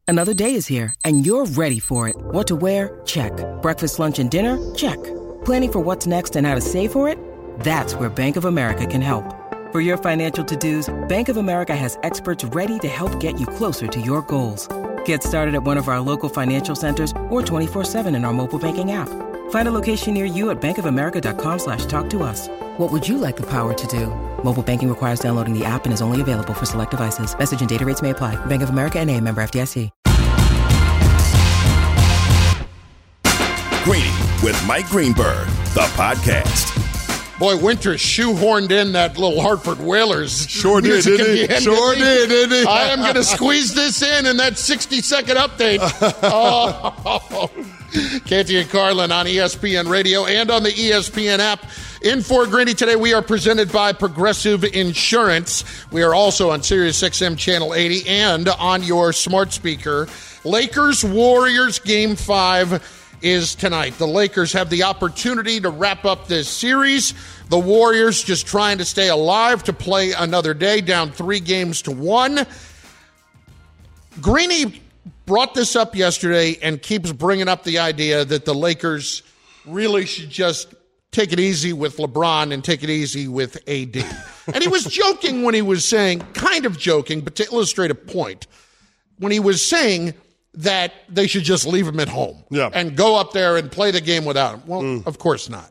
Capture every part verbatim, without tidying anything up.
Another day is here, and you're ready for it. What to wear? Check. Breakfast, lunch, and dinner? Check. Planning for what's next and how to save for it? That's where Bank of America can help. For your financial to-dos, Bank of America has experts ready to help get you closer to your goals. Get started at one of our local financial centers or twenty-four seven in our mobile banking app. Find a location near you at bankofamerica.com slash talk to us. What would you like the power to do? Mobile banking requires downloading the app and is only available for select devices. Message and data rates may apply. Bank of America N A, member F D I C. Greeny with Mike Greenberg, the podcast. Boy, Winter shoehorned in that little Hartford Whalers. Sure did, didn't he? Sure did, didn't he? I am going to squeeze this in in that sixty-second update. oh. Canty and Carlin on E S P N Radio and on the E S P N app. In for Greeny today, we are presented by Progressive Insurance. We are also on Sirius X M Channel eighty and on your smart speaker. Lakers-Warriors Game five is tonight. The Lakers have the opportunity to wrap up this series. The Warriors just trying to stay alive to play another day, down three games to one. Greeny brought this up yesterday and keeps bringing up the idea that the Lakers really should just take it easy with LeBron and take it easy with A D. And he was joking when he was saying, kind of joking, but to illustrate a point, when he was saying that they should just leave him at home yeah. and go up there and play the game without him. Well, mm. of course not.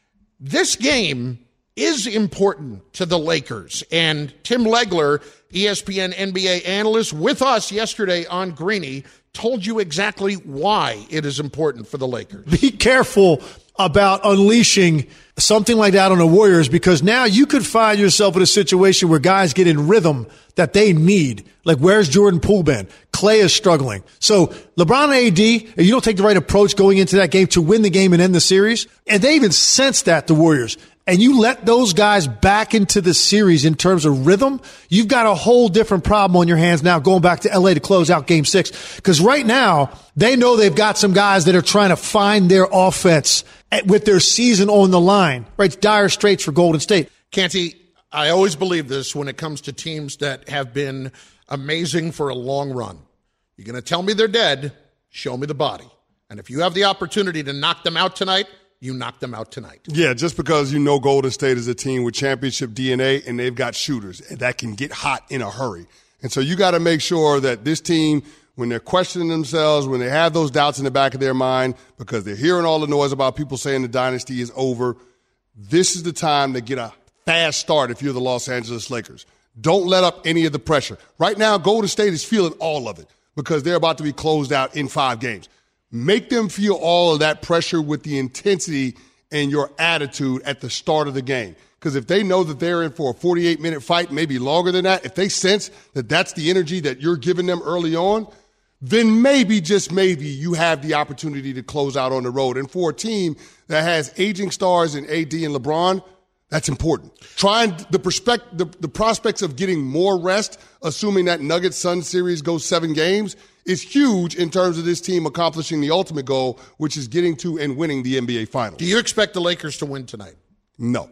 This game is important to the Lakers. And Tim Legler, E S P N N B A analyst, with us yesterday on Greeny, told you exactly why it is important for the Lakers. Be careful about unleashing something like that on the Warriors, because now you could find yourself in a situation where guys get in rhythm that they need. Like, where's Jordan Poole been? Clay is struggling. So LeBron and A D, you don't take the right approach going into that game to win the game and end the series. And they even sense that, the Warriors. And you let those guys back into the series in terms of rhythm, you've got a whole different problem on your hands now going back to L A to close out game six. Because right now, they know they've got some guys that are trying to find their offense with their season on the line. Right? It's dire straits for Golden State. Canty, I always believe this when it comes to teams that have been amazing for a long run. You're going to tell me they're dead, show me the body. And if you have the opportunity to knock them out tonight, you knock them out tonight. Yeah, just because you know Golden State is a team with championship D N A and they've got shooters that can get hot in a hurry. And so you got to make sure that this team, when they're questioning themselves, when they have those doubts in the back of their mind because they're hearing all the noise about people saying the dynasty is over, this is the time to get a fast start if you're the Los Angeles Lakers. Don't let up any of the pressure. Right now, Golden State is feeling all of it because they're about to be closed out in five games. Make them feel all of that pressure with the intensity and your attitude at the start of the game. Because if they know that they're in for a forty-eight minute fight, maybe longer than that, if they sense that that's the energy that you're giving them early on, then maybe, just maybe, you have the opportunity to close out on the road. And for a team that has aging stars in A D and LeBron, that's important. Trying the, perspect- the, the prospects of getting more rest, assuming that Nuggets-Suns series goes seven games, is huge in terms of this team accomplishing the ultimate goal, which is getting to and winning the N B A Finals. Do you expect the Lakers to win tonight? No.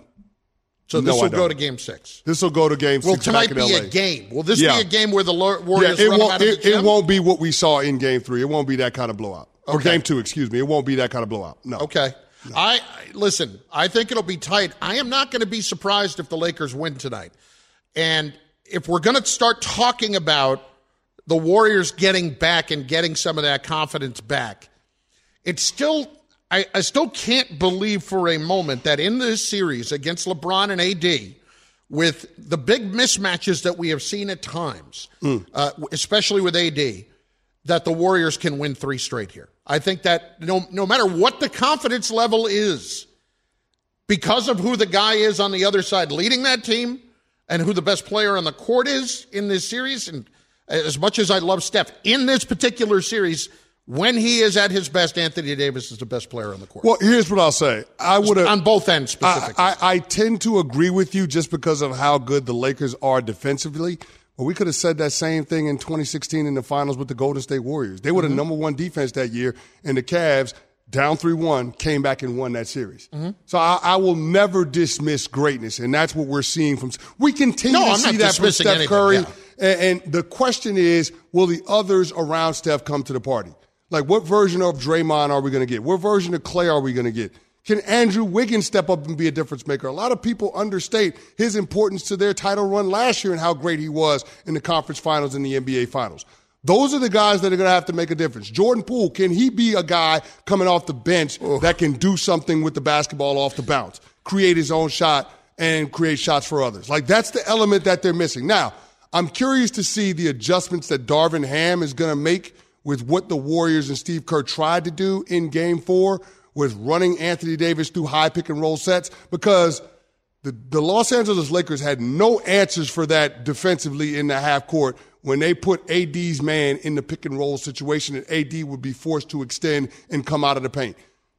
So this no, will go to game six? This will go to game will six tonight back in be L A. A game? Will this yeah. be a game where the Warriors yeah, it run won't, out of it, the gym? It won't be what we saw in game three. It won't be that kind of blowout. Okay. Or game two, excuse me. It won't be that kind of blowout. No. Okay. No. I, I listen, I think it'll be tight. I am not going to be surprised if the Lakers win tonight. And if we're going to start talking about the Warriors getting back and getting some of that confidence back, it's still I, I still can't believe for a moment that in this series against LeBron and A D, with the big mismatches that we have seen at times, mm. uh, especially with A D, that the Warriors can win three straight here. I think that no, no matter what the confidence level is, because of who the guy is on the other side leading that team and who the best player on the court is in this series, and as much as I love Steph, in this particular series, when he is at his best, Anthony Davis is the best player on the court. Well, here's what I'll say. I would on both ends specifically. I, I, I tend to agree with you just because of how good the Lakers are defensively. But we could have said that same thing in twenty sixteen in the finals with the Golden State Warriors. They were mm-hmm. the number one defense that year, and the Cavs down three one, came back and won that series. Mm-hmm. So I, I will never dismiss greatness, and that's what we're seeing from – we continue no, to I'm see not that from Steph anything, Curry. yeah. And, and the question is, will the others around Steph come to the party? Like, what version of Draymond are we going to get? What version of Clay are we going to get? Can Andrew Wiggins step up and be a difference maker? A lot of people understate his importance to their title run last year and how great he was in the conference finals and the N B A finals. Those are the guys that are going to have to make a difference. Jordan Poole, can he be a guy coming off the bench Oof. that can do something with the basketball off the bounce, create his own shot, and create shots for others? Like, that's the element that they're missing. Now, I'm curious to see the adjustments that Darvin Ham is going to make with what the Warriors and Steve Kerr tried to do in Game four with running Anthony Davis through high pick-and-roll sets, because the, the Los Angeles Lakers had no answers for that defensively in the half court when they put A D's man in the pick-and-roll situation, and A D would be forced to extend and come out of the paint.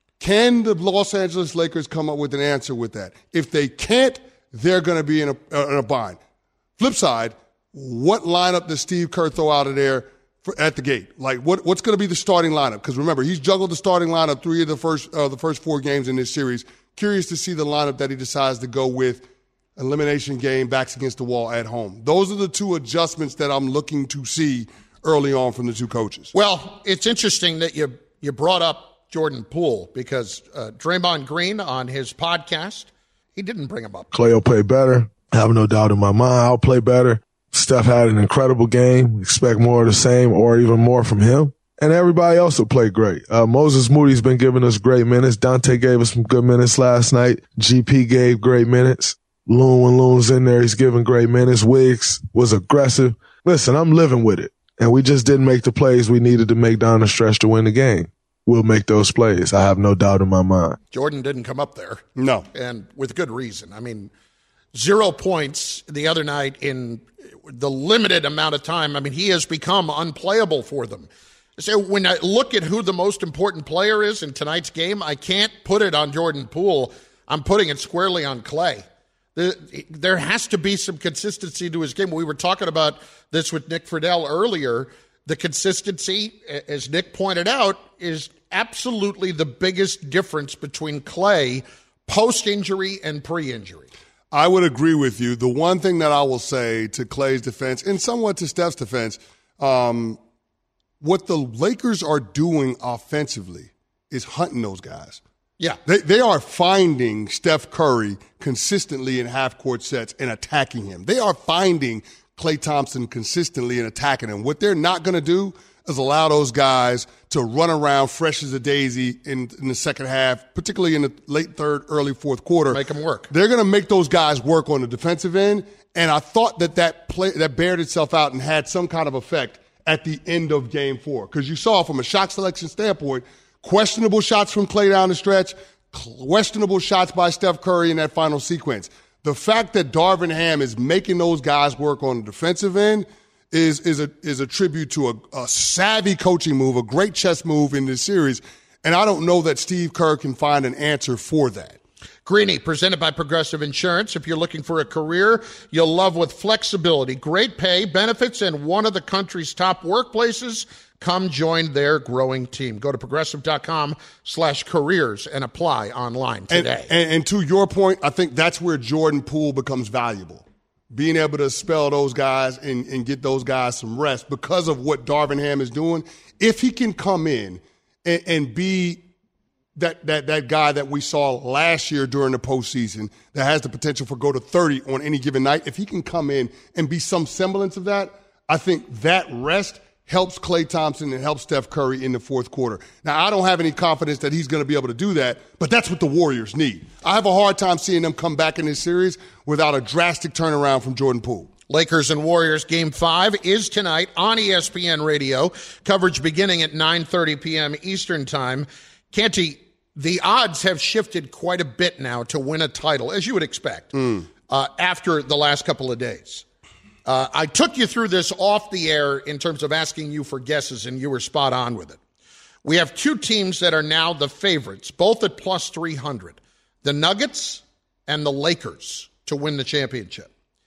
Can the Los Angeles Lakers come up with an answer with that? If they can't, they're going to be in a, uh, in a bind. Flip side, what lineup does Steve Kerr throw out of there for, at the gate? Like, what, what's going to be the starting lineup? Because remember, he's juggled the starting lineup three of the first uh, the first four games in this series. Curious to see the lineup that he decides to go with. Elimination game, backs against the wall at home. Those are the two adjustments that I'm looking to see early on from the two coaches. Well, it's interesting that you you brought up Jordan Poole, because uh, Draymond Green on his podcast, he didn't bring him up. Clay will play better. I have no doubt in my mind I'll play better. Steph had an incredible game. Expect more of the same or even more from him. And everybody else will play great. Uh, Moses Moody's been giving us great minutes. Dante gave us some good minutes last night. G P gave great minutes. Loon, when Loon's in there, he's giving great minutes. Wiggs was aggressive. Listen, I'm living with it. And we just didn't make the plays we needed to make down the stretch to win the game. We'll make those plays. I have no doubt in my mind. Jordan didn't come up there. No. And with good reason. I mean, zero points the other night in the limited amount of time. I mean, he has become unplayable for them. So when I look at who the most important player is in tonight's game, I can't put it on Jordan Poole. I'm putting it squarely on Clay. The, there has to be some consistency to his game. We were talking about this with Nick Friedel earlier. The consistency, as Nick pointed out, is absolutely the biggest difference between Clay post-injury and pre-injury. I would agree with you. The one thing that I will say to Clay's defense, and somewhat to Steph's defense, um, what the Lakers are doing offensively is hunting those guys. Yeah. They they are finding Steph Curry consistently in half-court sets and attacking him. They are finding Klay Thompson consistently and attacking him. What they're not going to do is allow those guys to run around fresh as a daisy in, in the second half, particularly in the late third, early fourth quarter. Make them work. They're going to make those guys work on the defensive end, and I thought that that, play, that bared itself out and had some kind of effect at the end of game four. Because you saw from a shot selection standpoint, questionable shots from Klay down the stretch, questionable shots by Steph Curry in that final sequence. The fact that Darvin Ham is making those guys work on the defensive end is is a is a tribute to a, a savvy coaching move, a great chess move in this series. And I don't know that Steve Kerr can find an answer for that. Greeny, presented by Progressive Insurance. If you're looking for a career you'll love with flexibility, great pay, benefits, and one of the country's top workplaces, come join their growing team. Go to progressive.com slash careers and apply online today. And, and, and to your point, I think that's where Jordan Poole becomes valuable. Being able to spell those guys and, and get those guys some rest because of what Darvin Ham is doing. If he can come in and, and be that, that, that guy that we saw last year during the postseason that has the potential for go to thirty on any given night, if he can come in and be some semblance of that, I think that rest helps Klay Thompson and helps Steph Curry in the fourth quarter. Now, I don't have any confidence that he's going to be able to do that, but that's what the Warriors need. I have a hard time seeing them come back in this series without a drastic turnaround from Jordan Poole. Lakers and Warriors Game five is tonight on E S P N Radio. Coverage beginning at nine thirty p.m. Eastern Time. Canty, the odds have shifted quite a bit now to win a title, as you would expect, mm. uh, after the last couple of days. Uh, I took you through this off the air in terms of asking you for guesses, and you were spot on with it. We have two teams that are now the favorites, both at plus three hundred, the Nuggets and the Lakers to win the championship.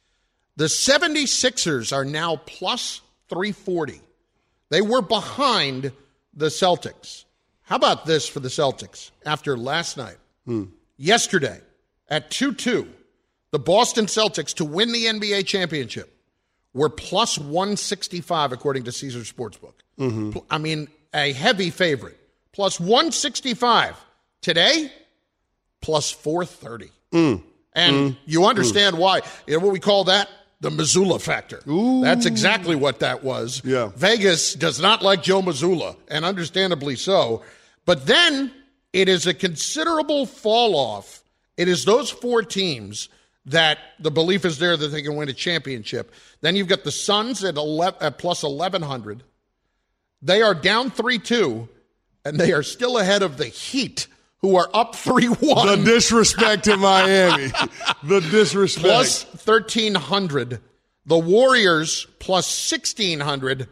The seventy-sixers are now plus three forty. They were behind the Celtics. How about this for the Celtics after last night? Hmm. Yesterday, at two two, the Boston Celtics to win the N B A championship were plus one sixty-five according to Caesars Sportsbook. Mm-hmm. I mean, a heavy favorite. Plus one sixty-five. Today, plus four thirty. Mm. And mm. you understand mm. why. You know what we call that? The Mazzulla factor. Ooh. That's exactly what that was. Yeah. Vegas does not like Joe Mazzulla, and understandably so. But then it is a considerable fall off. It is those four teams that the belief is there that they can win a championship. Then you've got the Suns at, eleven, at plus eleven hundred. They are down three two, and they are still ahead of the Heat, who are up three one. The disrespect in Miami. The disrespect. Plus thirteen hundred. The Warriors plus sixteen hundred.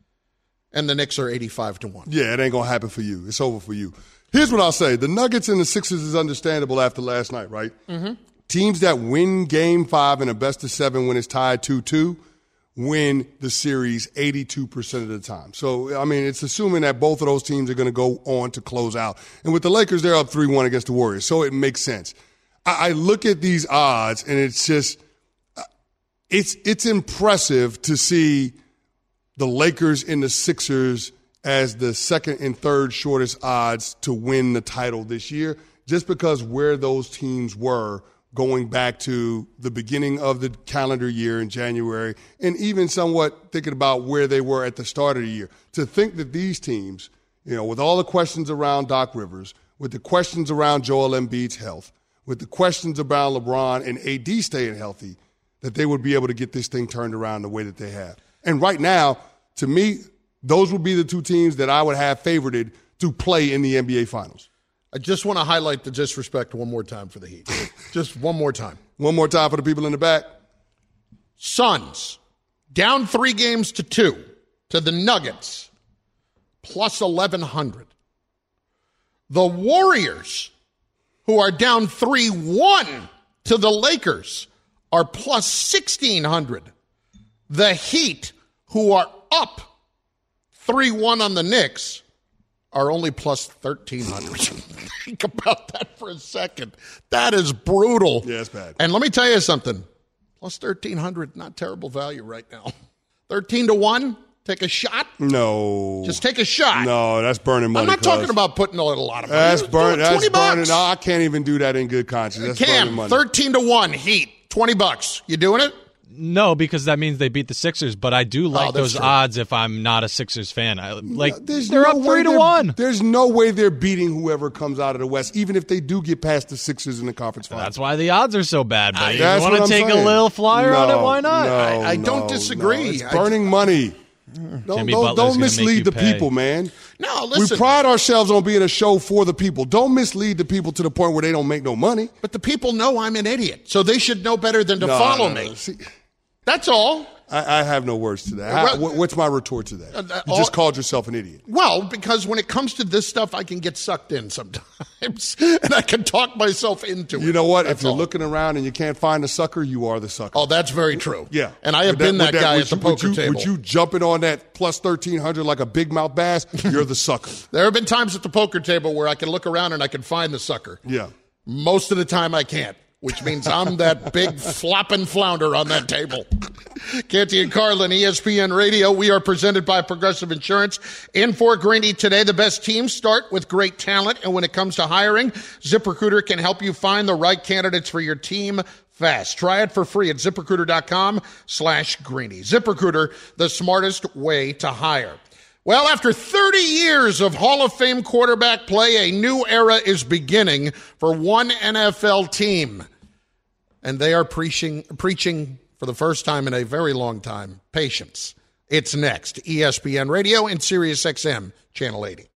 And the Knicks are eighty-five to one. Yeah, it ain't going to happen for you. It's over for you. Here's what I'll say. The Nuggets and the Sixers is understandable after last night, right? Mm-hmm. Teams that win game five in a best of seven when it's tied two two win the series eighty-two percent of the time. So, I mean, it's assuming that both of those teams are going to go on to close out. And with the Lakers, they're up three one against the Warriors. So it makes sense. I, I look at these odds, and it's just it's it's impressive to see the Lakers and the Sixers as the second and third shortest odds to win the title this year, just because where those teams were going back to the beginning of the calendar year in January, and even somewhat thinking about where they were at the start of the year. To think that these teams, you know, with all the questions around Doc Rivers, with the questions around Joel Embiid's health, with the questions about LeBron and A D staying healthy, that they would be able to get this thing turned around the way that they have. And right now, to me, those would be the two teams that I would have favorited to play in the N B A Finals. I just want to highlight the disrespect one more time for the Heat. Just one more time. One more time for the people in the back. Suns, down three games to two to the Nuggets, plus eleven hundred. The Warriors, who are down three one to the Lakers, are plus sixteen hundred. The Heat, who are up three one on the Knicks, are only plus thirteen hundred. Think about that for a second. That is brutal. Yeah, it's bad. And let me tell you something. Plus thirteen hundred, not terrible value right now. thirteen to one, take a shot? No. Just take a shot. No, that's burning money. I'm not cuz. talking about putting a lot of money. That's, burn, that's burning. bucks. No, I can't even do that in good conscience. That's Cam, burning money. thirteen to one, Heat, twenty bucks. You doing it? No, because that means they beat the Sixers. But I do like Oh, that's those true. odds if I'm not a Sixers fan. I, like There's they're no up way three to they're- one. There's no way they're beating whoever comes out of the West, even if they do get past the Sixers in the conference final. That's why the odds are so bad. But you That's want what to I'm take saying. a little flyer no, on it? Why not? No, I- I don't no, disagree. no. It's I- burning money. Don't, Jimmy don't, Butler's don't gonna make mislead you the pay. people, man. No, listen. We pride ourselves on being a show for the people. Don't mislead the people to the point where they don't make no money. But the people know I'm an idiot, so they should know better than to No, follow no, no. me. See, That's all. I, I have no words to that. Well, How, what- what's my retort to that? uh, You all- just called yourself an idiot. Well, because when it comes to this stuff, I can get sucked in sometimes, and I can talk myself into it. You know what? That's if you're all. looking around and you can't find the sucker, you are the sucker. Oh, that's very true. Yeah. And I have With been that, with guy with at the you- poker with you, table. With you jumping on that plus thirteen hundred like a big mouth bass, you're the sucker. There have been times at the poker table where I can look around and I can find the sucker. Yeah. Most of the time I can't, which means I'm that big flopping flounder on that table. Canty and Carlin, E S P N Radio. We are presented by Progressive Insurance. In Fort Greene today, the best teams start with great talent. And when it comes to hiring, ZipRecruiter can help you find the right candidates for your team fast. Try it for free at ZipRecruiter.com slash Greeny. ZipRecruiter, the smartest way to hire. Well, after thirty years of Hall of Fame quarterback play, a new era is beginning for one N F L team. And they are preaching, preaching for the first time in a very long time, patience. It's next. E S P N Radio and Sirius X M, Channel eighty.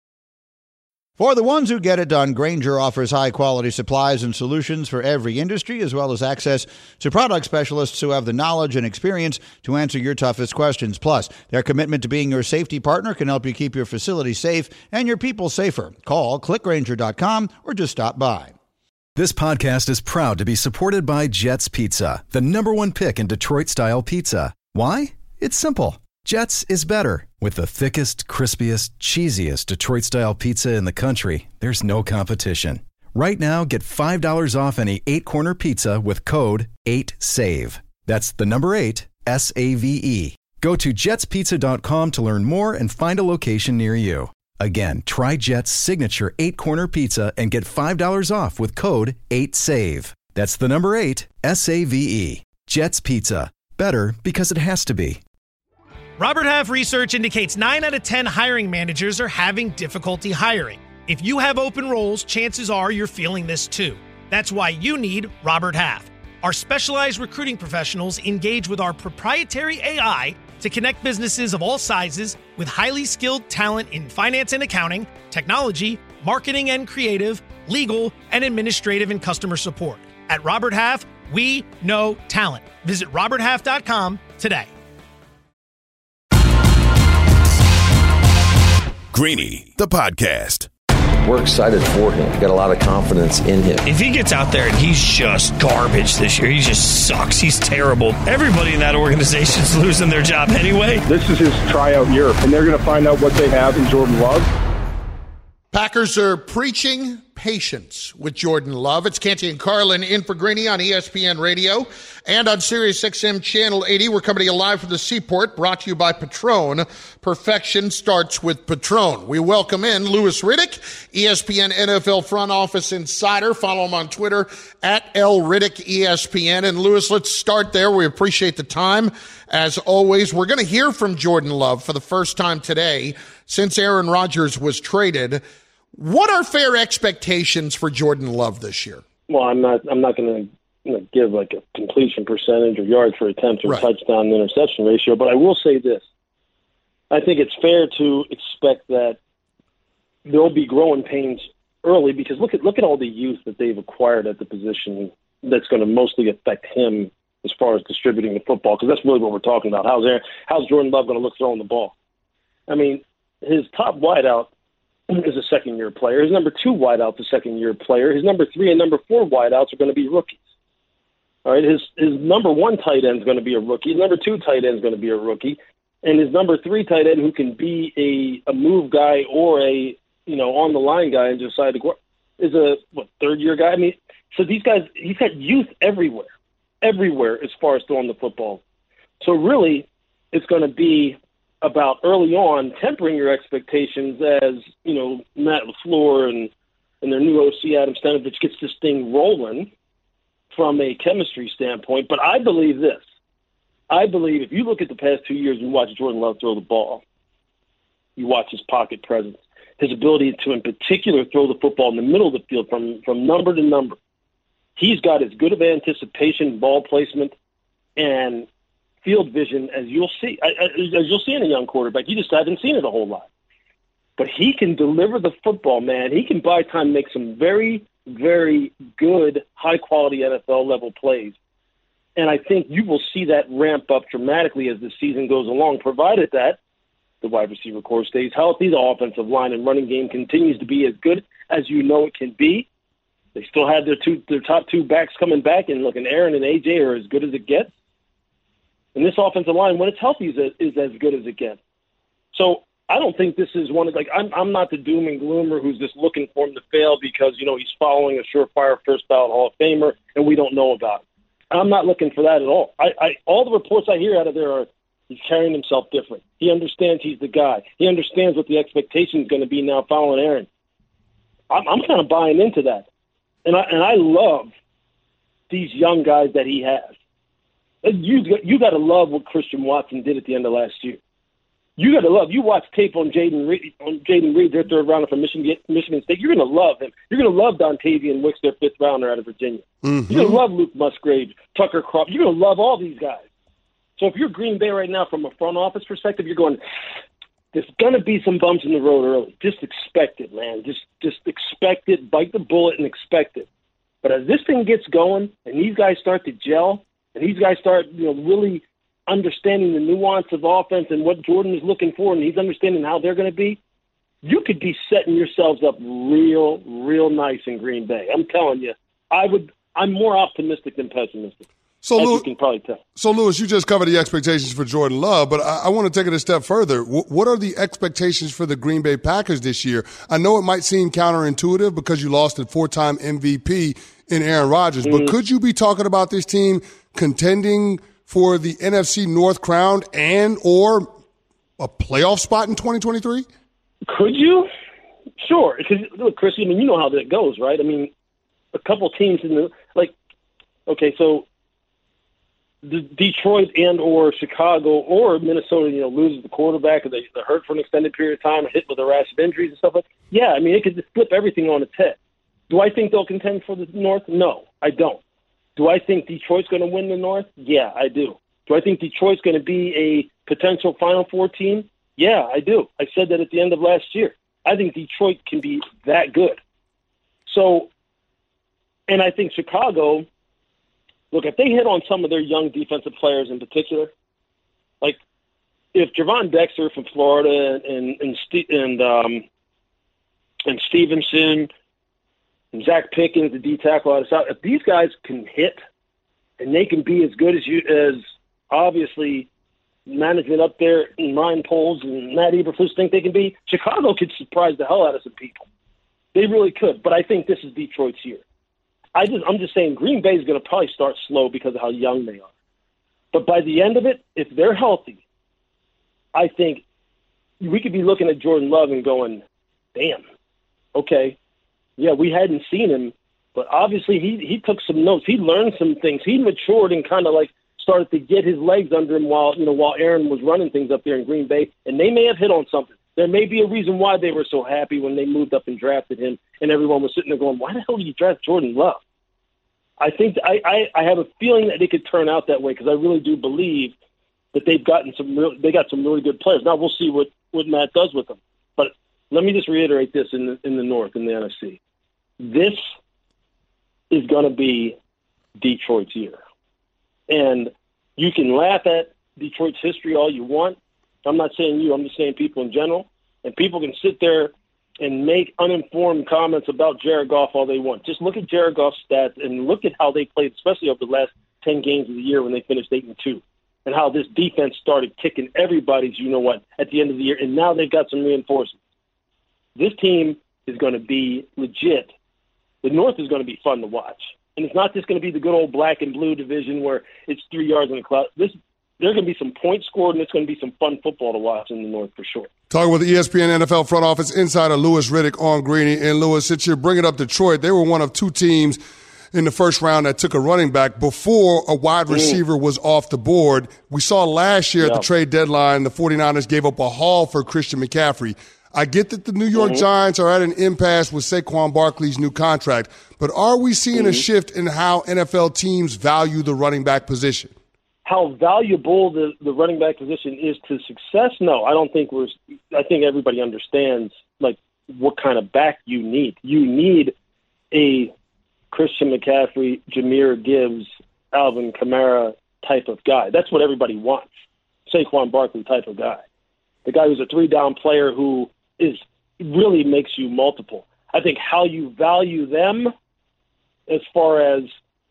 For the ones who get it done, Grainger offers high-quality supplies and solutions for every industry, as well as access to product specialists who have the knowledge and experience to answer your toughest questions. Plus, their commitment to being your safety partner can help you keep your facility safe and your people safer. Call click grainger dot com or just stop by. This podcast is proud to be supported by Jets Pizza, the number one pick in Detroit-style pizza. Why? It's simple. Jets is better. With the thickest, crispiest, cheesiest Detroit-style pizza in the country, there's no competition. Right now, get five dollars off any eight-corner pizza with code eight save. That's the number eight, S A V E. Go to jets pizza dot com to learn more and find a location near you. Again, try Jet's signature eight-corner pizza and get five dollars off with code eight save. That's the number eight, S A V E. Jet's Pizza. Better because it has to be. Robert Half research indicates nine out of ten hiring managers are having difficulty hiring. If you have open roles, chances are you're feeling this too. That's why you need Robert Half. Our specialized recruiting professionals engage with our proprietary A I to connect businesses of all sizes with highly skilled talent in finance and accounting, technology, marketing and creative, legal, and administrative and customer support. At Robert Half, we know talent. Visit robert half dot com today. Greeny, the podcast. We're excited for him. Got a lot of confidence in him. If he gets out there and he's just garbage this year, he just sucks, he's terrible, everybody in that organization's losing their job anyway. This is his tryout year, and they're going to find out what they have in Jordan Love. Packers are preaching patience with Jordan Love. It's Canty and Carlin in for Greeny on E S P N Radio and on Sirius X M Channel eighty. We're coming to you live from the Seaport, brought to you by Patron. Perfection starts with Patron. We welcome in Louis Riddick, E S P N N F L front office insider. Follow him on Twitter at L Riddick E S P N. And Louis, let's start there. We appreciate the time. As always, we're going to hear from Jordan Love for the first time today since Aaron Rodgers was traded. What are fair expectations for Jordan Love this year? Well, I'm not. I'm not going to you know, give like a completion percentage or yards per attempt or right. touchdown interception ratio, but I will say this: I think it's fair to expect that there'll be growing pains early because look at look at all the youth that they've acquired at the position that's going to mostly affect him as far as distributing the football. Because that's really what we're talking about. How's Aaron, how's Jordan Love going to look throwing the ball? I mean, his top wideout is a second-year player. His number two wideout's a second-year player. His number three and number four wideouts are going to be rookies. All right, his his number one tight end is going to be a rookie. His number two tight end is going to be a rookie, and his number three tight end, who can be a, a move guy or a you know on the line guy and decide to go, is a what third-year guy. I mean, so these guys, he's got youth everywhere, everywhere as far as throwing the football. So really, it's going to be about early on tempering your expectations as, you know, Matt LaFleur and, and their new O C, Adam Stenavich, gets this thing rolling from a chemistry standpoint. But I believe this. I believe if you look at the past two years and you watch Jordan Love throw the ball, you watch his pocket presence, his ability to, in particular, throw the football in the middle of the field from, from number to number. He's got as good of anticipation, ball placement, and field vision as you'll see, as you'll see in a young quarterback. You just haven't seen it a whole lot. But he can deliver the football, man. He can by time make some very, very good, high-quality N F L-level plays. And I think you will see that ramp up dramatically as the season goes along, provided that the wide receiver core stays healthy, the offensive line and running game continues to be as good as you know it can be. They still have their two, their top two backs coming back, and looking, Aaron and A J are as good as it gets. And this offensive line, when it's healthy, is, is as good as it gets. So I don't think this is one of, like, I'm I'm not the doom and gloomer who's just looking for him to fail because, you know, he's following a surefire first ballot Hall of Famer and we don't know about it. I'm not looking for that at all. I, I all the reports I hear out of there are he's carrying himself different. He understands he's the guy. He understands what the expectation is going to be now following Aaron. I'm, I'm kind of buying into that. And I, and I love these young guys that he has. You you got to love what Christian Watson did at the end of last year. You got to love. You watch tape on Jaden Reed, on Jaden Reed, their third rounder from Michigan, Michigan State. You're going to love him. You're going to love Dontavian Wicks, their fifth rounder out of Virginia. Mm-hmm. You're going to love Luke Musgrave, Tucker Crawford. You're going to love all these guys. So if you're Green Bay right now, from a front office perspective, you're going, there's going to be some bumps in the road early. Just expect it, man. Just just expect it. Bite the bullet and expect it. But as this thing gets going and these guys start to gel, and these guys start, you know, really understanding the nuance of offense and what Jordan is looking for, and he's understanding how they're going to be, you could be setting yourselves up real, real nice in Green Bay. I'm telling you, I would. I'm more optimistic than pessimistic. So, as Lou, you can probably tell. So, Lewis, you just covered the expectations for Jordan Love, but I, I want to take it a step further. W- what are the expectations for the Green Bay Packers this year? I know it might seem counterintuitive because you lost a four-time M V P in Aaron Rodgers, mm-hmm. but could you be talking about this team contending for the N F C North crown and or a playoff spot in twenty twenty-three? Could you? Sure. Because, look, Chris, I mean, you know how that goes, right? I mean, a couple teams in the – like, okay, so – the Detroit and or Chicago or Minnesota, you know, loses the quarterback or they, they're hurt for an extended period of time, hit with a rash of injuries and stuff like that. Yeah, I mean, it could just flip everything on its head. Do I think they'll contend for the North? No, I don't. Do I think Detroit's going to win the North? Yeah, I do. Do I think Detroit's going to be a potential Final Four team? Yeah, I do. I said that at the end of last year. I think Detroit can be that good. So, and I think Chicago – look, if they hit on some of their young defensive players in particular, like if Javon Dexter from Florida and and and, um, and Stevenson and Zach Pickens, the D tackle out of South, if these guys can hit and they can be as good as you as obviously management up there and Ryan Poles and Matt Eberflus think they can be, Chicago could surprise the hell out of some people. They really could, but I think this is Detroit's year. I just, I'm just saying Green Bay is going to probably start slow because of how young they are. But by the end of it, if they're healthy, I think we could be looking at Jordan Love and going, damn, okay, yeah, we hadn't seen him, but obviously he, he took some notes. He learned some things. He matured and kind of like started to get his legs under him while, you know, while Aaron was running things up there in Green Bay, and they may have hit on something. There may be a reason why they were so happy when they moved up and drafted him, and everyone was sitting there going, why the hell did you draft Jordan Love? I think I, I, I have a feeling that it could turn out that way because I really do believe that they've gotten some real, they got some really good players. Now we'll see what, what Matt does with them. But let me just reiterate this in the, in the North, in the N F C. This is going to be Detroit's year. And you can laugh at Detroit's history all you want. I'm not saying you, I'm just saying people in general. And people can sit there and make uninformed comments about Jared Goff all they want. Just look at Jared Goff's stats and look at how they played, especially over the last ten games of the year when they finished eight and two, and how this defense started kicking everybody's you know what at the end of the year, and now they've got some reinforcements. This team is going to be legit. The North is going to be fun to watch, and it's not just going to be the good old black and blue division where it's three yards in the cloud. This There's going to be some points scored, and it's going to be some fun football to watch in the North for sure. Talking with E S P N N F L front office insider Louis Riddick on Greeny. And, Louis, since you're bringing up Detroit, they were one of two teams in the first round that took a running back before a wide receiver mm. was off the board. We saw last year yep. at the trade deadline, the 49ers gave up a haul for Christian McCaffrey. I get that the New York mm-hmm. Giants are at an impasse with Saquon Barkley's new contract, but are we seeing mm-hmm. a shift in how N F L teams value the running back position? How valuable the, the running back position is to success? No, I don't think we're – I think everybody understands, like, what kind of back you need. You need a Christian McCaffrey, Jahmyr Gibbs, Alvin Kamara type of guy. That's what everybody wants, Saquon Barkley type of guy. The guy who's a three-down player who is really makes you multiple. I think how you value them as far as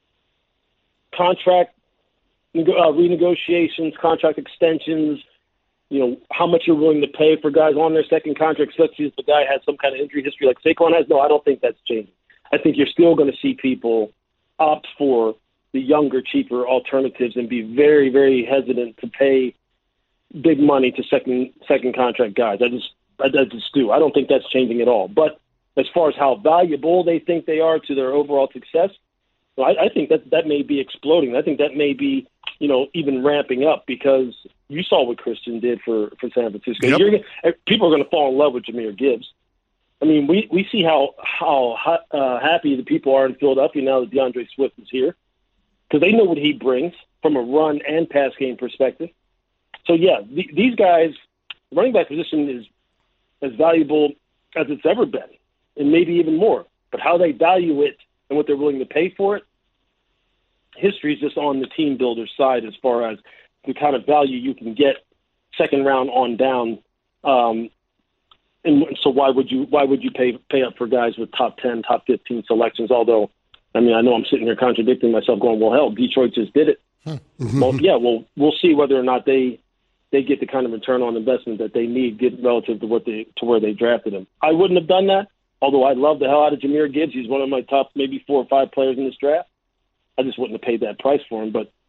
contract Uh, renegotiations, contract extensions, you know, how much you're willing to pay for guys on their second contract, especially if the guy has some kind of injury history like Saquon has. No, I don't think that's changing. I think you're still going to see people opt for the younger, cheaper alternatives and be very, very hesitant to pay big money to second second contract guys. I just, I, I just do. I don't think that's changing at all. But as far as how valuable they think they are to their overall success, well, I, I think that that may be exploding. I think that may be, you know, even ramping up because you saw what Christian did for, for San Francisco. Yep. You're, people are going to fall in love with Jahmyr Gibbs. I mean, we, we see how how uh, happy the people are in Philadelphia now that DeAndre Swift is here because they know what he brings from a run and pass game perspective. So, yeah, the, these guys, the running back position is as valuable as it's ever been and maybe even more. But how they value it and what they're willing to pay for it, history is just on the team builder side as far as the kind of value you can get second round on down. Um, and so why would you why would you pay pay up for guys with top ten, top fifteen selections? Although I mean, I know I'm sitting here contradicting myself going, well, hell, Detroit just did it. Hmm. Well, yeah, well, we'll see whether or not they they get the kind of return on investment that they need get relative to what they to where they drafted him. I wouldn't have done that, although I love the hell out of Jahmyr Gibbs. He's one of my top maybe four or five players in this draft. I just wouldn't have paid that price for him, but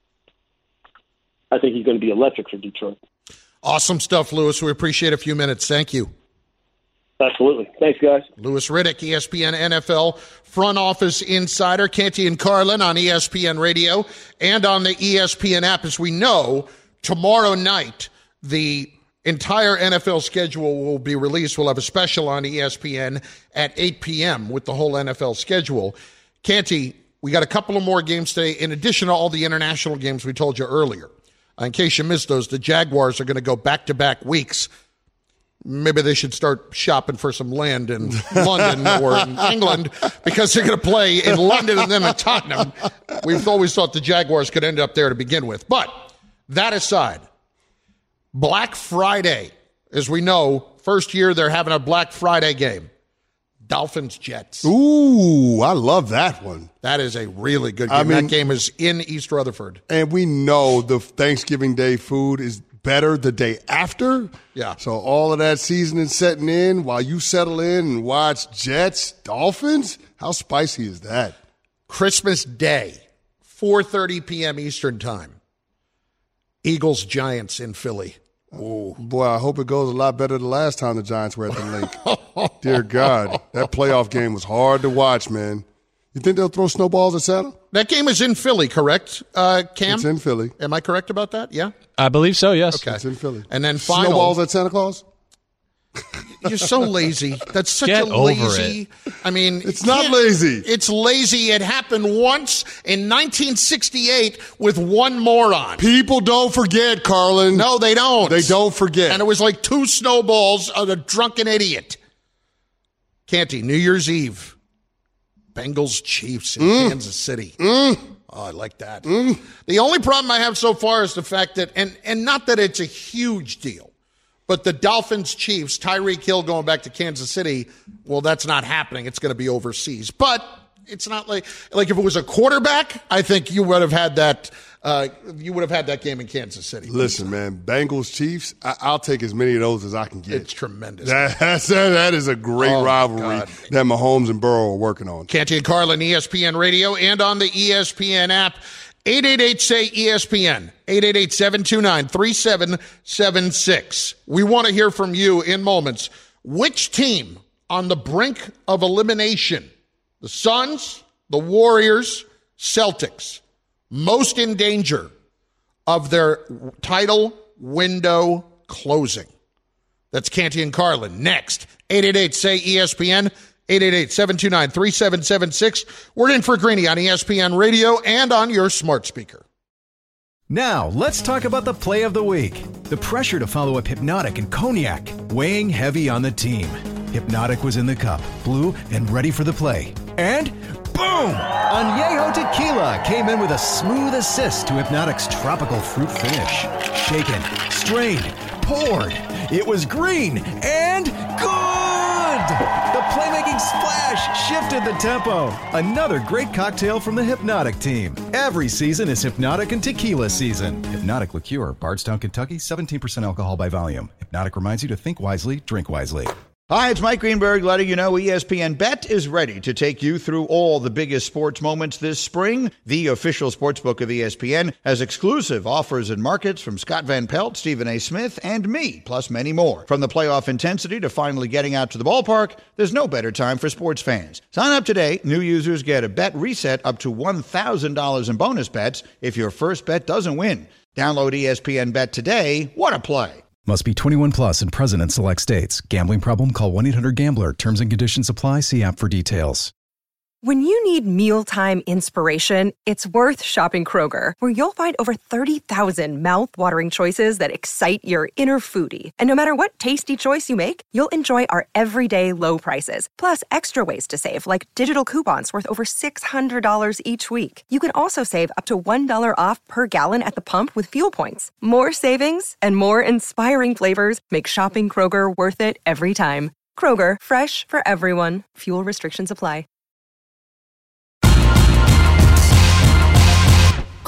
I think he's going to be electric for Detroit. Awesome stuff, Lewis. We appreciate a few minutes. Thank you. Absolutely. Thanks, guys. Louis Riddick, E S P N N F L front office insider. Canty and Carlin on E S P N Radio and on the E S P N app. As we know, tomorrow night, the entire N F L schedule will be released. We'll have a special on E S P N at eight p.m. with the whole N F L schedule. Canty, we got a couple of more games today, in addition to all the international games we told you earlier. In case you missed those, the Jaguars are going to go back-to-back weeks. Maybe they should start shopping for some land in London or in England because they're going to play in London and then in Tottenham. We've always thought the Jaguars could end up there to begin with. But that aside, Black Friday, as we know, first year they're having a Black Friday game. Dolphins Jets. Ooh, I love that one. That is a really good game. I mean, that game is in East Rutherford. And we know the Thanksgiving Day food is better the day after. Yeah. So all of that seasoning setting in while you settle in and watch Jets, Dolphins. How spicy is that? Christmas Day, four thirty p.m. Eastern time. Eagles Giants in Philly. Oh boy, I hope it goes a lot better the last time the Giants were at the link. Dear God, that playoff game was hard to watch, man. You think they'll throw snowballs at Santa? That game is in Philly, correct, uh, Cam? It's in Philly. Am I correct about that? Yeah? I believe so, yes. Okay. It's in Philly. And then final. Snowballs at Santa Claus? You're so lazy. That's such Get a over lazy. it. I mean, It's not lazy. It's lazy. It happened once in nineteen sixty-eight with one moron. People don't forget, Carlin. No, they don't. They don't forget. And it was like two snowballs of a drunken idiot. Canty, New Year's Eve. Bengals Chiefs in Mm. Kansas City. Mm. Oh, I like that. Mm. The only problem I have so far is the fact that, and, and not that it's a huge deal, but the Dolphins Chiefs, Tyreek Hill going back to Kansas City, well, that's not happening. It's going to be overseas. But it's not like, like if it was a quarterback, I think you would have had that, uh, you would have had that game in Kansas City. Listen, man, Bengals Chiefs, I- I'll take as many of those as I can get. It's tremendous. That, that's, that is a great Oh, rivalry God. that Mahomes and Burrow are working on. Canty and Carlin, E S P N Radio, and on the E S P N app. eight eight eight, S A Y, E S P N. eight eight eight, seven two nine, three seven seven six. We want to hear from you in moments. Which team on the brink of elimination, the Suns, the Warriors, Celtics, most in danger of their title window closing? That's Canty and Carlin. Next, eight eight eight, S A Y, E S P N. eight eight eight, seven two nine, three seven seven six. We're in for Greeny on E S P N Radio and on your smart speaker. Now, let's talk about the play of the week. The pressure to follow up Hypnotic and Cognac, weighing heavy on the team. Hypnotic was in the cup, blue, and ready for the play. And boom! Añejo Tequila came in with a smooth assist to Hypnotic's tropical fruit finish. Shaken, strained, poured. It was green and good! The playmaking splash shifted the tempo. Another great cocktail from the Hypnotic team. Every season is Hypnotic and Tequila season. Hypnotic Liqueur, Bardstown, Kentucky, seventeen percent alcohol by volume. Hypnotic reminds you to think wisely, drink wisely. Hi, it's Mike Greenberg letting you know E S P N Bet is ready to take you through all the biggest sports moments this spring. The official sportsbook of E S P N has exclusive offers and markets from Scott Van Pelt, Stephen A. Smith, and me, plus many more. From the playoff intensity to finally getting out to the ballpark, there's no better time for sports fans. Sign up today. New users get a bet reset up to one thousand dollars in bonus bets if your first bet doesn't win. Download E S P N Bet today. What a play. Must be twenty-one plus and present in select states. Gambling problem? Call one eight hundred gambler. Terms and conditions apply. See app for details. When you need mealtime inspiration, it's worth shopping Kroger, where you'll find over thirty thousand mouth-watering choices that excite your inner foodie. And no matter what tasty choice you make, you'll enjoy our everyday low prices, plus extra ways to save, like digital coupons worth over six hundred dollars each week. You can also save up to one dollar off per gallon at the pump with fuel points. More savings and more inspiring flavors make shopping Kroger worth it every time. Kroger, fresh for everyone. Fuel restrictions apply.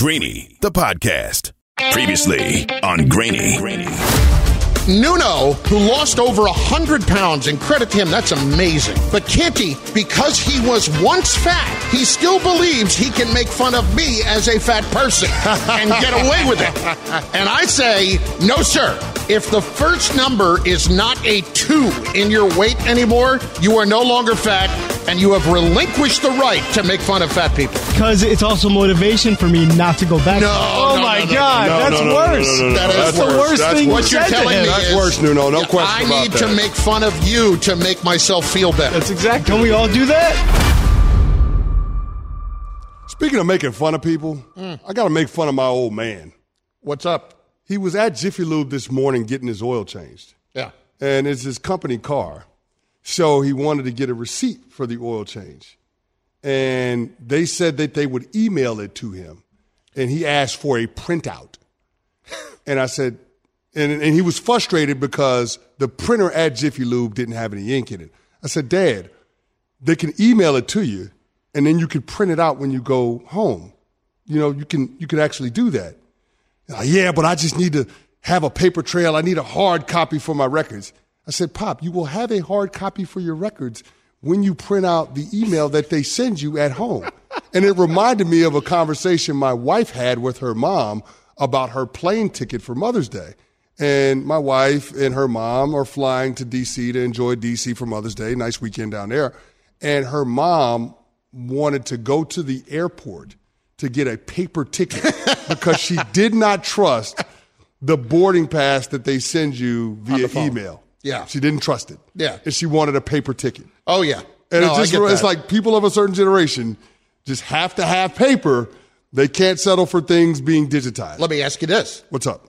Greeny, the podcast. Previously on Greeny. Nuno, who lost over one hundred pounds, and credit to him, that's amazing. But Canty, because he was once fat, he still believes he can make fun of me as a fat person and get away with it. And I say, no, sir. If the first number is not a two in your weight anymore, you are no longer fat, and you have relinquished the right to make fun of fat people. Because it's also motivation for me not to go back. No, oh no, my no, no, God, no, that's no, no, worse. no, no, no, no, That is that's the worse. worst That's thing what you you're said telling to me him. That's is, worse, Nuno. No yeah, question I about need that. to make fun of you to make myself feel better. That's exactly. Can we all do that? Speaking of making fun of people, mm. I got to make fun of my old man. What's up? He was at Jiffy Lube this morning getting his oil changed. Yeah. And it's his company car. So he wanted to get a receipt for the oil change. And they said that they would email it to him. And he asked for a printout. And I said, and, and he was frustrated because the printer at Jiffy Lube didn't have any ink in it. I said, Dad, they can email it to you, and then you can print it out when you go home. You know, you can you can actually do that. Like, yeah, but I just need to have a paper trail. I need a hard copy for my records. I said, Pop, you will have a hard copy for your records when you print out the email that they send you at home. And it reminded me of a conversation my wife had with her mom about her plane ticket for Mother's Day. And my wife and her mom are flying to D C to enjoy D C for Mother's Day. Nice weekend down there. And her mom wanted to go to the airport to get a paper ticket because she did not trust the boarding pass that they send you via email. Yeah. She didn't trust it. Yeah. And she wanted a paper ticket. Oh, yeah. And no, it just, I get it's that. like people of a certain generation just have to have paper. They can't settle for things being digitized. Let me ask you this. What's up?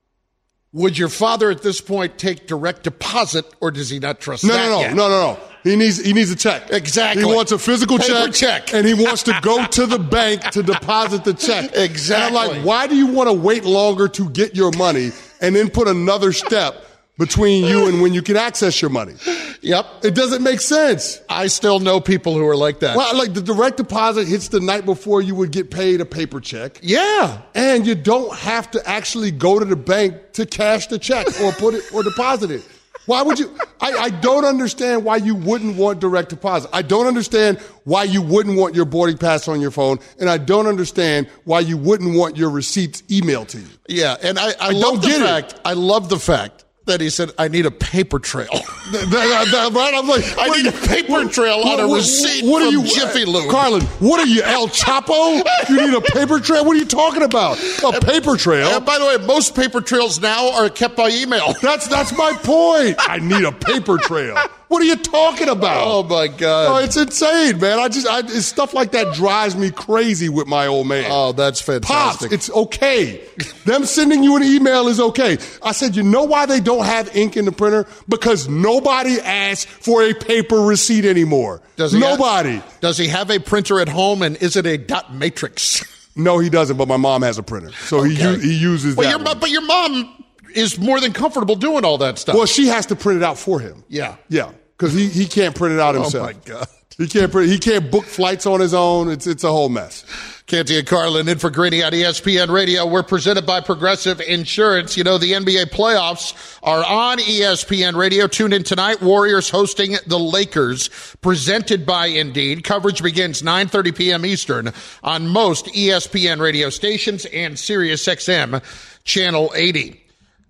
Would your father at this point take direct deposit, or does he not trust No, that no, no, yet? no, no, no. He needs he needs a check. Exactly. He wants a physical Paper check, check. and he wants to go to the bank to deposit the check. Exactly. And I'm like, why do you want to wait longer to get your money and then put another step between you and when you can access your money? Yep. It doesn't make sense. I still know people who are like that. Well, like the direct deposit hits the night before you would get paid a paper check. Yeah. And you don't have to actually go to the bank to cash the check or put it or deposit it. Why would you? I, I don't understand why you wouldn't want direct deposit. I don't understand why you wouldn't want your boarding pass on your phone. And I don't understand why you wouldn't want your receipts emailed to you. Yeah. And I, I, I love don't the get fact, it. I love the fact that he said, I need a paper trail. That- that- that- right? I'm like, I need a paper trail on a what- receipt what are from you, Jiffy Lube. Carlin, what are you, El Chapo? You need a paper trail? What are you talking about? A paper trail? And by the way, most paper trails now are kept by email. That's that's my point. I need a paper trail. What are you talking about? Oh, my God. Oh, it's insane, man. I just, I, it's stuff like that drives me crazy with my old man. Oh, that's fantastic. Pops, it's okay. Them sending you an email is okay. I said, you know why they don't have ink in the printer? Because nobody asks for a paper receipt anymore. Does he nobody. Have, does he have a printer at home, and is it a dot matrix? No, he doesn't, but my mom has a printer. So he, Okay. u- he uses Well, that your, one. mo- but your mom is more than comfortable doing all that stuff. Well, she has to print it out for him. Yeah. Yeah, because he, he can't print it out himself. Oh, my God. He can't print, he can't book flights on his own. It's it's a whole mess. Canty and Carlin in for Greeny on E S P N Radio. We're presented by Progressive Insurance. You know, the N B A playoffs are on E S P N Radio. Tune in tonight. Warriors hosting the Lakers, presented by Indeed. Coverage begins nine thirty p.m. Eastern on most E S P N radio stations and Sirius X M Channel eighty.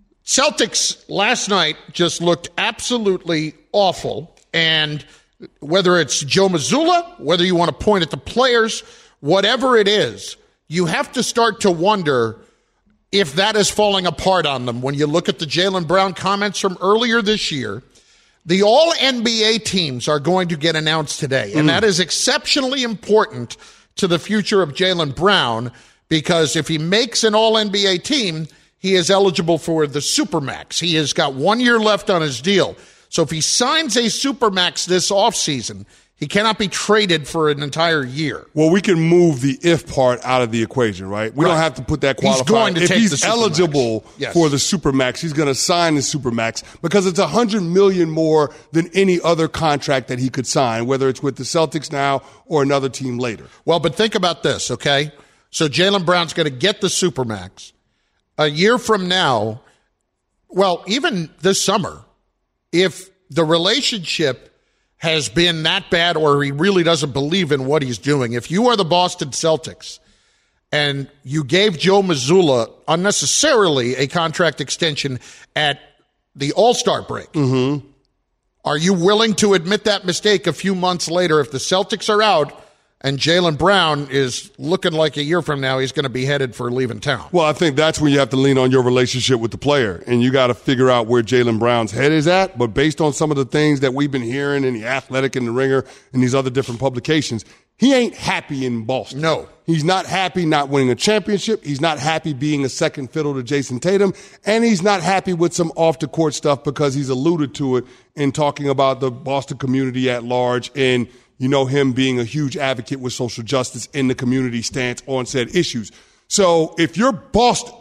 Celtics last night just looked absolutely awful. And whether it's Joe Mazzulla, whether you want to point at the players, whatever it is, you have to start to wonder if that is falling apart on them. When you look at the Jaylen Brown comments from earlier this year, the all N B A teams are going to get announced today. And Mm. that is exceptionally important to the future of Jaylen Brown, because if he makes an all N B A team, he is eligible for the Supermax. He has got one year left on his deal. So if he signs a Supermax this offseason, he cannot be traded for an entire year. Well, we can move the if part out of the equation, right? We Right. don't have to put that qualifier. He's going to if take he's the Supermax. eligible Yes. for the Supermax, he's going to sign the Supermax because it's one hundred million dollars more than any other contract that he could sign, whether it's with the Celtics now or another team later. Well, but think about this, okay? So Jaylen Brown's going to get the Supermax. A year from now, well, even this summer, if the relationship has been that bad or he really doesn't believe in what he's doing, if you are the Boston Celtics and you gave Joe Mazzulla unnecessarily a contract extension at the All-Star break, mm-hmm. are you willing to admit that mistake a few months later if the Celtics are out and Jaylen Brown is looking like a year from now he's going to be headed for leaving town? Well, I think that's when you have to lean on your relationship with the player, and you got to figure out where Jaylen Brown's head is at. But based on some of the things that we've been hearing in The Athletic and The Ringer and these other different publications, he ain't happy in Boston. No. He's not happy not winning a championship. He's not happy being a second fiddle to Jason Tatum. And he's not happy with some off-the-court stuff because he's alluded to it in talking about the Boston community at large and, you know, him being a huge advocate with social justice in the community stance on said issues. So if you're Boston,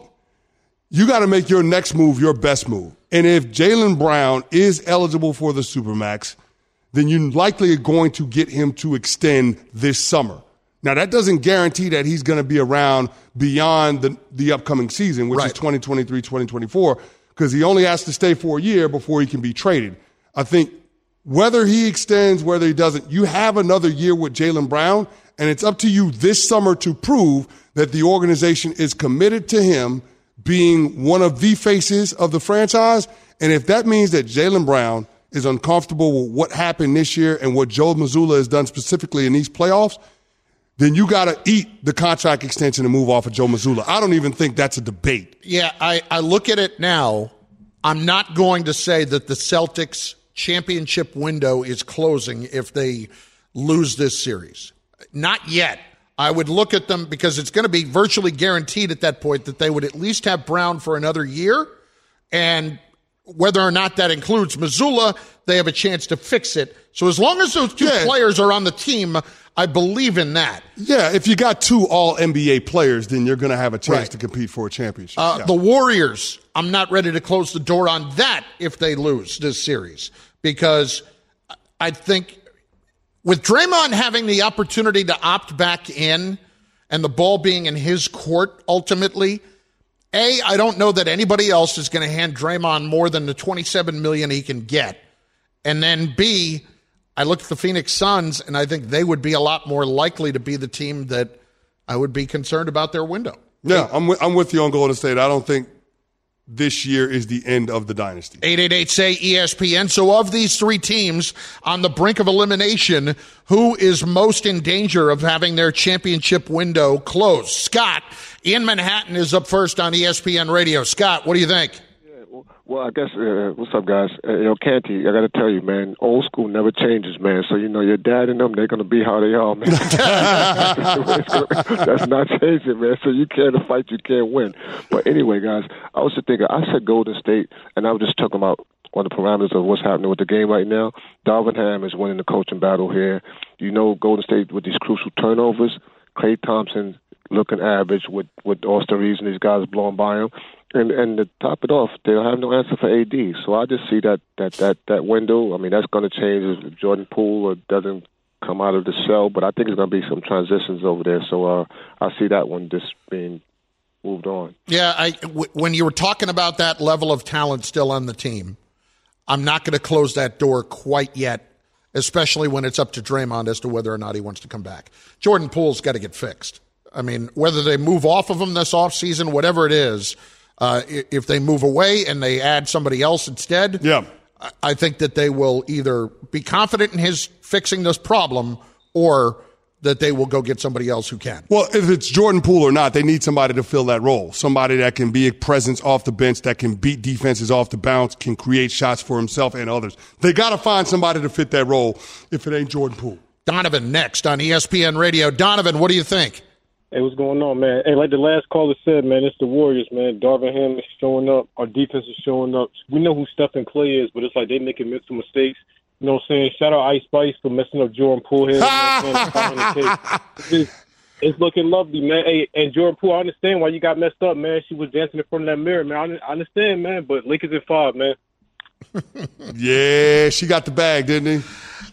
you got to make your next move your best move. And if Jaylen Brown is eligible for the Supermax, then you're likely going to get him to extend this summer. Now, that doesn't guarantee that he's going to be around beyond the, the upcoming season, which right. is twenty twenty-three twenty twenty-four, because he only has to stay for a year before he can be traded. I think whether he extends, whether he doesn't, you have another year with Jaylen Brown, and it's up to you this summer to prove that the organization is committed to him being one of the faces of the franchise. And if that means that Jaylen Brown is uncomfortable with what happened this year and what Joe Mazzulla has done specifically in these playoffs, then you got to eat the contract extension and move off of Joe Mazzulla. I don't even think that's a debate. Yeah, I, I look at it now. I'm not going to say that the Celtics championship window is closing if they lose this series. Not yet. I would look at them because it's going to be virtually guaranteed at that point that they would at least have Brown for another year. And whether or not that includes Mazzulla, they have a chance to fix it. So as long as those two yeah. players are on the team, I believe in that. Yeah, if you got two all N B A players, then you're going to have a chance right. to compete for a championship. Uh, yeah. The Warriors, I'm not ready to close the door on that if they lose this series, because I think with Draymond having the opportunity to opt back in and the ball being in his court ultimately, A, I don't know that anybody else is going to hand Draymond more than the twenty-seven million dollars he can get. And then B, I look at the Phoenix Suns, and I think they would be a lot more likely to be the team that I would be concerned about their window. Yeah, I'm with, I'm with you on Golden State. I don't think this year is the end of the dynasty. eight eight eight, S A Y, E S P N. So of these three teams on the brink of elimination, who is most in danger of having their championship window closed? Scott in Manhattan is up first on E S P N Radio. Scott, what do you think? Well, I guess, uh, what's up, guys? Uh, you know, Canty, I got to tell you, man, old school never changes, man. So, you know, your dad and them, they're going to be how they are, man. That's not changing, man. So you can't fight, you can't win. But anyway, guys, I was just thinking, I said Golden State, and I was just talking about on the parameters of what's happening with the game right now. Darvin Ham is winning the coaching battle here. You know, Golden State with these crucial turnovers, Klay Thompson looking average with, with Austin Reeves and these guys blowing by him. And and to top it off, they'll have no answer for A D. So I just see that that, that, that window. I mean, that's going to change if Jordan Poole doesn't come out of the shell. But I think there's going to be some transitions over there. So uh, I see that one just being moved on. Yeah, I, w- when you were talking about that level of talent still on the team, I'm not going to close that door quite yet, especially when it's up to Draymond as to whether or not he wants to come back. Jordan Poole's got to get fixed. I mean, whether they move off of him this offseason, whatever it is, Uh, if they move away and they add somebody else instead, yeah. I think that they will either be confident in his fixing this problem or that they will go get somebody else who can. Well, if it's Jordan Poole or not, they need somebody to fill that role. Somebody that can be a presence off the bench, that can beat defenses off the bounce, can create shots for himself and others. They got to find somebody to fit that role if it ain't Jordan Poole. Donovan next on E S P N Radio. Donovan, what do you think? Hey, what's going on, man? Hey, like the last caller said, man, it's the Warriors, man. Darvin Ham is showing up. Our defense is showing up. We know who Stephen Klay is, but it's like they making mental mistakes. You know what I'm saying? Shout out Ice Spice for messing up Jordan Poole here. You know it's, it's looking lovely, man. Hey, and Jordan Poole, I understand why you got messed up, man. She was dancing in front of that mirror, man. I understand, man, but Lakers in five, man. Yeah, she got the bag, didn't he?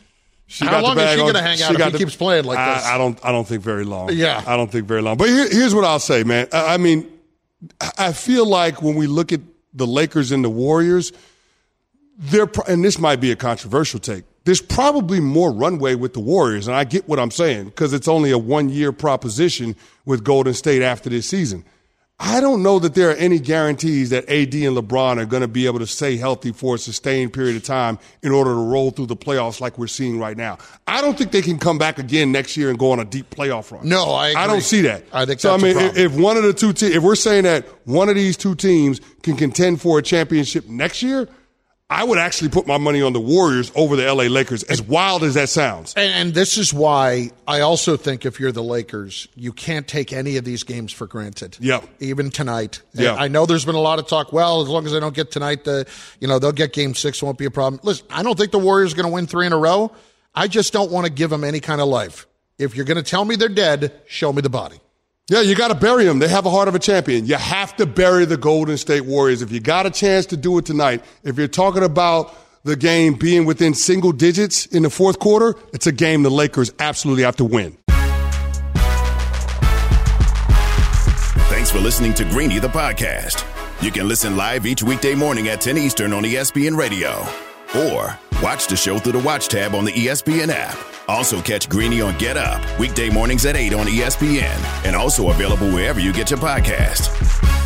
She How got long the is bag she on- going to hang she out if got he the- keeps playing like I, this? I don't. I don't think very long. Yeah. I don't think very long. But here, here's what I'll say, man. I, I mean, I feel like when we look at the Lakers and the Warriors, they're pro- and this might be a controversial take. There's probably more runway with the Warriors, and I get what I'm saying because it's only a one-year proposition with Golden State after this season. I don't know that there are any guarantees that A D and LeBron are going to be able to stay healthy for a sustained period of time in order to roll through the playoffs like we're seeing right now. I don't think they can come back again next year and go on a deep playoff run. No, I agree. I don't see that. I think so. that's I mean, a problem. if one of the two teams, if we're saying that one of these two teams can contend for a championship next year, I would actually put my money on the Warriors over the L A Lakers, as wild as that sounds. And, and this is why I also think if you're the Lakers, you can't take any of these games for granted. Yep. Even tonight. Yeah. I know there's been a lot of talk, well, as long as they don't get tonight, the, you know, they'll get game six, won't be a problem. Listen, I don't think the Warriors are going to win three in a row. I just don't want to give them any kind of life. If you're going to tell me they're dead, show me the body. Yeah, you got to bury them. They have a heart of a champion. You have to bury the Golden State Warriors. If you got a chance to do it tonight, if you're talking about the game being within single digits in the fourth quarter, it's a game the Lakers absolutely have to win. Thanks for listening to Greeny, the podcast. You can listen live each weekday morning at ten Eastern on E S P N Radio. Or watch the show through the Watch tab on the E S P N app. Also catch Greeny on Get Up, weekday mornings at eight on E S P N. And also available wherever you get your podcast.